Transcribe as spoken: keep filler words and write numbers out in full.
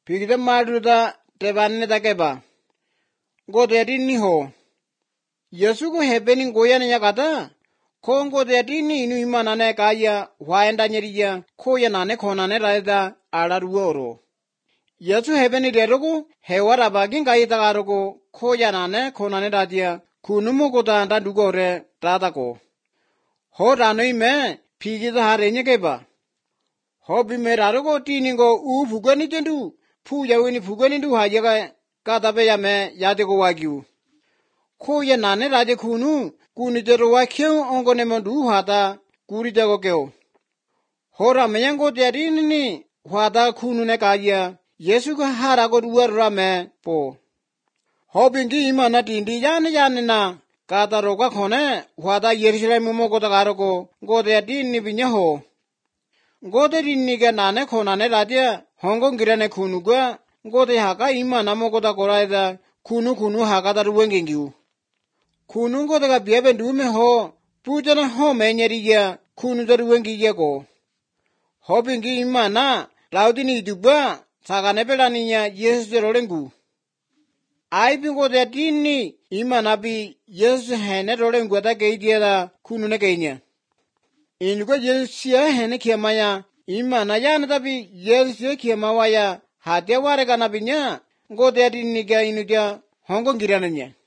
Pigde maduda tebanne takeba. Gote adini ho. Yesu ko hebening goya niya kata. Kong gote adini inu imanane kaya waenda nyeriya koya nane konane raida alaruoro. Yesu hebeni derogo hewara bagin kaya tagarogo koya nane konane radia kunumu kota anda dugore tatako. Ho ranoi me pigida harenye keba. Ho bimerarogo tiningo u fugani tendu. Puja wini fugani du hajaga katabe yame yadego wagyu. Koya nane radia kunu kuni dero wakyo ongone mondu hata kuri jago keo. Ho ramenyango teadini ni hata kunu ne kaya Yesu ka harago duwa rame po. Ho bingi imana tindi yane yane na kata roga kone hata Yerusalem mo kota karogo gote adini binyaho. Gote rinni ke nane konane radia Hongkong girane kunu gwa gote haka imana mo kota koraida kunu kunu haka taru wengengiu. Kunu gote ka biebe ndume ho pujana ho menyeriya kunu taru wengiya ko. Ho bingi imana raudini idubwa sakane pelaninya Yesu terolengu. Ai bingo te adini imana bi Yesu hene rolengu ata keidiya kunu ne keinya. Inuka Yesu siya hene kiamaya imana yana tabi Yesu siya kiamawaya hatia ware kana binya gote adini ka inuja Hongkong girananya.